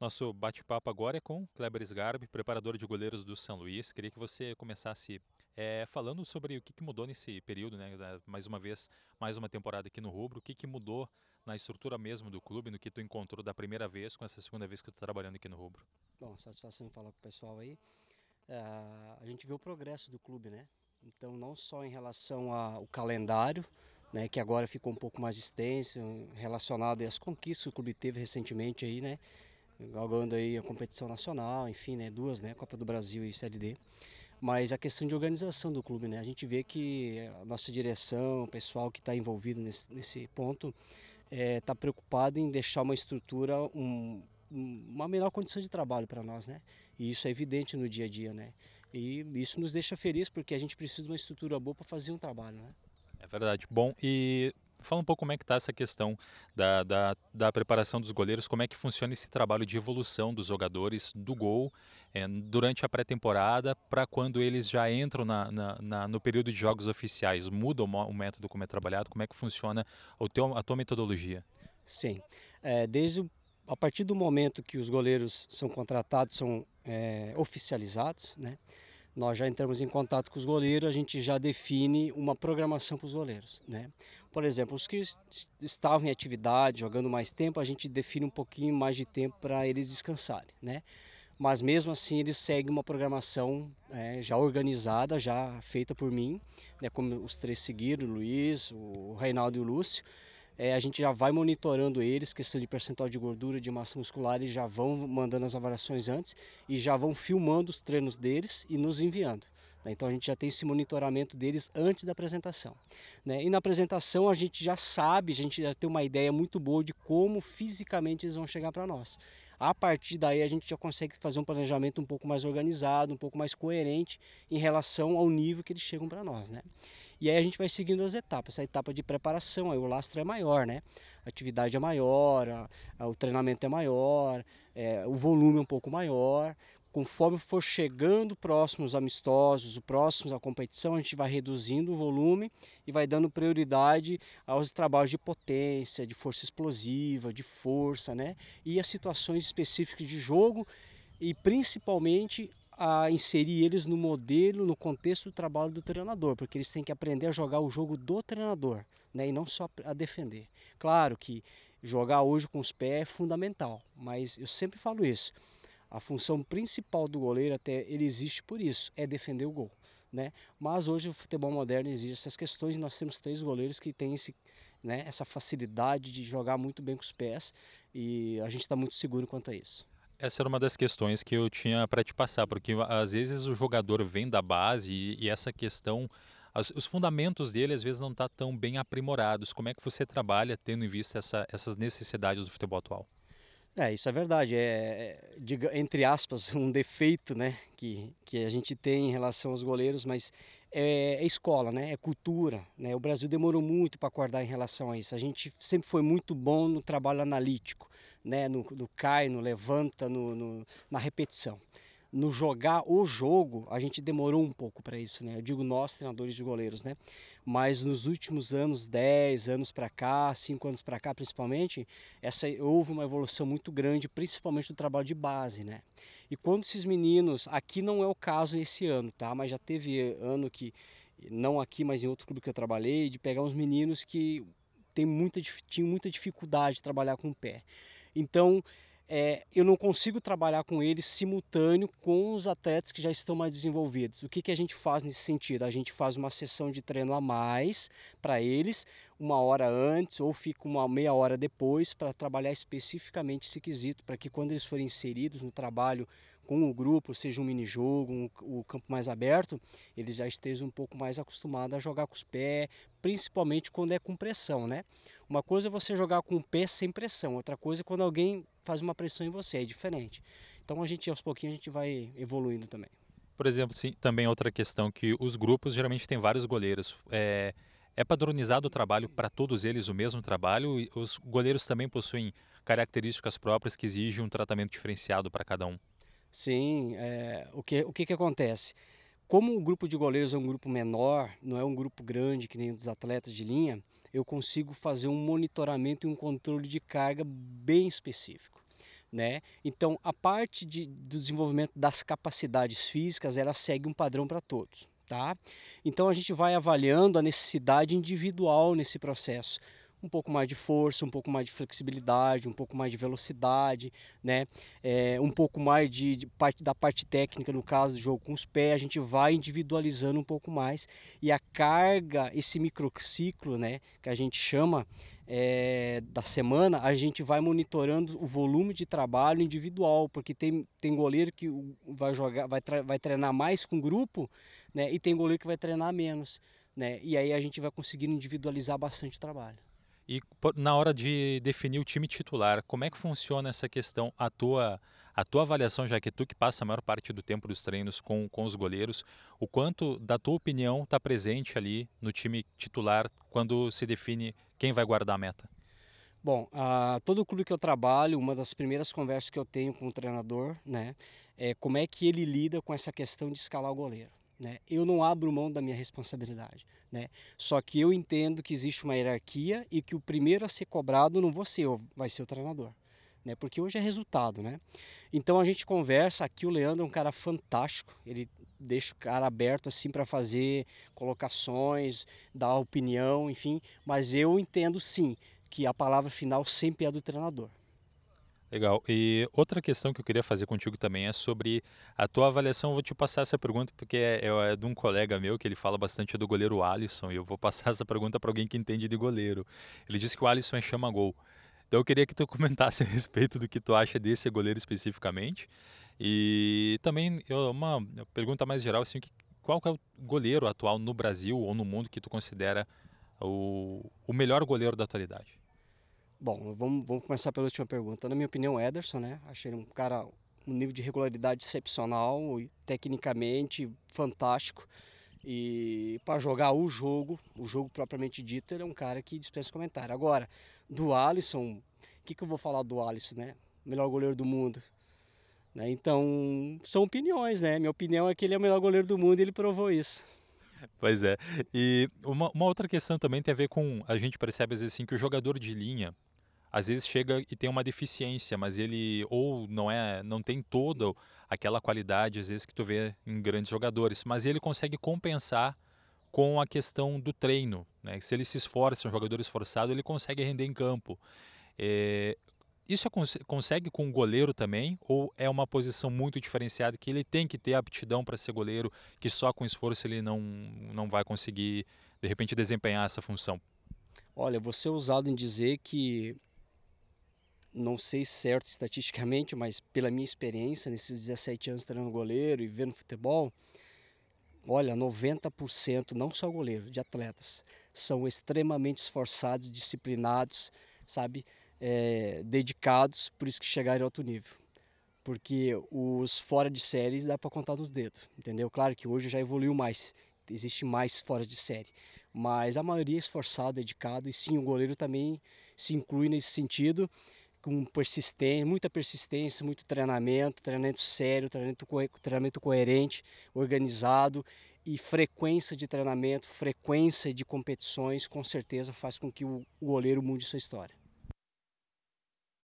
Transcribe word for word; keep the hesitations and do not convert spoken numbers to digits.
Nosso bate-papo agora é com Kleber Sgarbi, preparador de goleiros do São Luís. Queria que você começasse eh, falando sobre o que, que mudou nesse período, né? da- Mais uma vez, mais uma temporada aqui no Rubro. O que, que mudou na estrutura mesmo do clube, no que tu encontrou da primeira vez com essa segunda vez que tu está trabalhando aqui no Rubro? Bom, satisfação em falar com o pessoal aí. Ah, a gente vê o progresso do clube, né? Então, não só em relação ao calendário, né, que agora ficou um pouco mais extenso, relacionado às conquistas que o clube teve recentemente aí, né? Galgando aí a competição nacional, enfim, né? Duas, né? Copa do Brasil e Série D. Mas a questão de organização do clube, né? A gente vê que a nossa direção, o pessoal que está envolvido nesse, nesse ponto, está preocupado em deixar uma estrutura, um, um- uma melhor condição de trabalho para nós, né? E isso é evidente no dia a dia, né? E isso nos deixa feliz porque a gente precisa de uma estrutura boa para fazer um trabalho, né? É verdade. Bom, e fala um pouco como é que está essa questão da, da, da preparação dos goleiros, como é que funciona esse trabalho de evolução dos jogadores do gol eh, durante a pré-temporada para quando eles já entram na, na- na- no período de jogos oficiais. Muda o, mo- o método como é trabalhado? Como é que funciona o teu, a tua metodologia? Sim. É, desde o- a partir do momento que os goleiros são contratados, são é, oficializados, né? Nós já entramos em contato com os goleiros, a gente já define uma programação para os goleiros, né? Por exemplo, os que es- estavam em atividade, jogando mais tempo, a gente define um pouquinho mais de tempo para eles descansarem, né? Mas mesmo assim eles seguem uma programação é, já organizada, já feita por mim, né? Como os três seguiram, o Luiz, o Reinaldo e o Lúcio. É, a gente já vai monitorando eles, questão de percentual de gordura, de massa muscular, eles já vão mandando as avaliações antes e já vão filmando os treinos deles e nos enviando, né? Então a gente já tem esse monitoramento deles antes da apresentação, né? E na apresentação a gente já sabe, a gente já tem uma ideia muito boa de como fisicamente eles vão chegar para nós. A partir daí a gente já consegue fazer um planejamento um pouco mais organizado, um pouco mais coerente em relação ao nível que eles chegam para nós, né? E aí a gente vai seguindo as etapas. Essa etapa de preparação, aí o lastro é maior, né? A atividade é maior, a, a, o treinamento é maior, é, o volume é um pouco maior. Conforme for chegando próximos amistosos, próximos à competição, a gente vai reduzindo o volume e vai dando prioridade aos trabalhos de potência, de força explosiva, de força, né? E as situações específicas de jogo e principalmente a inserir eles no modelo, no contexto do trabalho do treinador, porque eles têm que aprender a jogar o jogo do treinador, né, e não só a defender. Claro que jogar hoje com os pés é fundamental, mas eu sempre falo isso. A função principal do goleiro, até ele existe por isso, é defender o gol, né? Mas hoje o futebol moderno exige essas questões e nós temos três goleiros que têm esse, né, essa facilidade de jogar muito bem com os pés e a gente está muito seguro quanto a isso. Essa era uma das questões que eu tinha para te passar, porque às vezes o jogador vem da base e, e essa questão, as- os fundamentos dele às vezes não tá tão bem aprimorados. Como é que você trabalha tendo em vista essa- essas necessidades do futebol atual? É, isso é verdade. É, é, diga- entre aspas, um defeito, né, que, que a gente tem em relação aos goleiros, mas é, é escola, né, é cultura, né. O Brasil demorou muito para acordar em relação a isso. A gente sempre foi muito bom no trabalho analítico, né, no, no cai, no levanta, no, no- na repetição. No jogar o jogo, a gente demorou um pouco para isso, né? Eu digo nós, treinadores de goleiros, né? Mas nos últimos anos, dez anos para cá, cinco anos para cá principalmente, essa houve uma evolução muito grande, principalmente no trabalho de base, né? E quando esses meninos, aqui não é o caso esse ano, tá? Mas já teve ano que, não aqui, mas em outro clube que eu trabalhei, de pegar uns meninos que tem muita, tinham muita dificuldade de trabalhar com o pé. Então, é, eu não consigo trabalhar com eles simultâneo com os atletas que já estão mais desenvolvidos. O que, que a gente faz nesse sentido? A gente faz uma sessão de treino a mais para eles, uma hora antes ou fica uma meia hora depois para trabalhar especificamente esse quesito, para que quando eles forem inseridos no trabalho com o grupo, seja um mini-jogo, um, o campo mais aberto, eles já estejam um pouco mais acostumados a jogar com os pés, principalmente quando é com pressão, né? Uma coisa é você jogar com o pé sem pressão, outra coisa é quando alguém faz uma pressão em você, é diferente. Então a gente aos pouquinhos a gente vai evoluindo também. Por exemplo, sim, também outra questão que os grupos geralmente têm vários goleiros. É, é padronizado o trabalho para todos eles o mesmo trabalho e os goleiros também possuem características próprias que exigem um tratamento diferenciado para cada um. Sim, é, o, que, o que que acontece? Como o grupo de goleiros é um grupo menor, não é um grupo grande que nem os atletas de linha, eu consigo fazer um monitoramento e um controle de carga bem específico. né? Então, a parte de, do desenvolvimento das capacidades físicas, ela segue um padrão para todos, tá? Então, a gente vai avaliando a necessidade individual nesse processo. Um pouco mais de força, um pouco mais de flexibilidade, um pouco mais de velocidade, né? É, um pouco mais de, de parte da parte técnica, no caso do jogo com os pés, a gente vai individualizando um pouco mais e a carga, esse microciclo, né, que a gente chama, é, da semana, a gente vai monitorando o volume de trabalho individual, porque tem, tem goleiro que vai jogar, vai, vai treinar mais com grupo, né, e tem goleiro que vai treinar menos, né, e aí a gente vai conseguindo individualizar bastante o trabalho. E po- na hora de definir o time titular, como é que funciona essa questão? A tua, a tua avaliação, já que é tu que passa a maior parte do tempo dos treinos com, com os goleiros, o quanto da tua opinião está presente ali no time titular quando se define quem vai guardar a meta? Bom, a, todo clube que eu trabalho, uma das primeiras conversas que eu tenho com o treinador, né, é como é que ele lida com essa questão de escalar o goleiro, né? Eu não abro mão da minha responsabilidade, né? Só que eu entendo que existe uma hierarquia e que o primeiro a ser cobrado não vou ser eu, vai ser o treinador, né? Porque hoje é resultado, né? Então a gente conversa, aqui o Leandro é um cara fantástico, ele deixa o cara aberto assim para fazer colocações, dar opinião, enfim, mas eu entendo sim que a palavra final sempre é do treinador. Legal. E outra questão que eu queria fazer contigo também é sobre a tua avaliação. Eu vou te passar essa pergunta porque é, é de um colega meu que ele fala bastante do goleiro Alisson e eu vou passar essa pergunta para alguém que entende de goleiro. Ele disse que o Alisson é chama-gol. Então eu queria que tu comentasse a respeito do que tu acha desse goleiro especificamente. E também eu- uma pergunta mais geral, assim, que- qual que é o goleiro atual no Brasil ou no mundo que tu considera o, o melhor goleiro da atualidade? Bom, vamos, vamos começar pela última pergunta. Na minha opinião, o Ederson, né? Achei ele um cara, um nível de regularidade excepcional e tecnicamente fantástico. E para jogar o jogo, o jogo propriamente dito, ele é um cara que dispensa comentário. Agora, do Alisson, o que, que eu vou falar do Alisson, né? Melhor goleiro do mundo. Né? Então, são opiniões, né? Minha opinião é que ele é o melhor goleiro do mundo e ele provou isso. Pois é. E uma, uma outra questão também tem a ver com, a gente percebe às vezes assim que o jogador de linha às vezes chega e tem uma deficiência, mas ele ou não é, não tem toda aquela qualidade às vezes que tu vê em grandes jogadores, mas ele consegue compensar com a questão do treino, né? Se ele se esforça, é um jogador esforçado, ele consegue render em campo. É, isso é cons- consegue com o goleiro também? Ou é uma posição muito diferenciada que ele tem que ter aptidão para ser goleiro, que só com esforço ele não, não vai conseguir, de repente, desempenhar essa função? Olha, vou ser ousado em dizer que, não sei certo estatisticamente, mas pela minha experiência nesses dezessete anos treinando goleiro e vendo futebol, olha, noventa por cento, não só goleiro, de atletas, são extremamente esforçados, disciplinados, sabe, é, dedicados, por isso que chegaram em alto nível. Porque os fora de séries dá para contar nos dedos, entendeu? Claro que hoje já evoluiu mais, existe mais fora de série, mas a maioria é esforçado, dedicado, e sim, o goleiro também se inclui nesse sentido, com persistência, muita persistência, muito treinamento, treinamento sério, treinamento, co treinamento coerente, organizado e frequência de treinamento, frequência de competições, com certeza faz com que o, o goleiro mude sua história.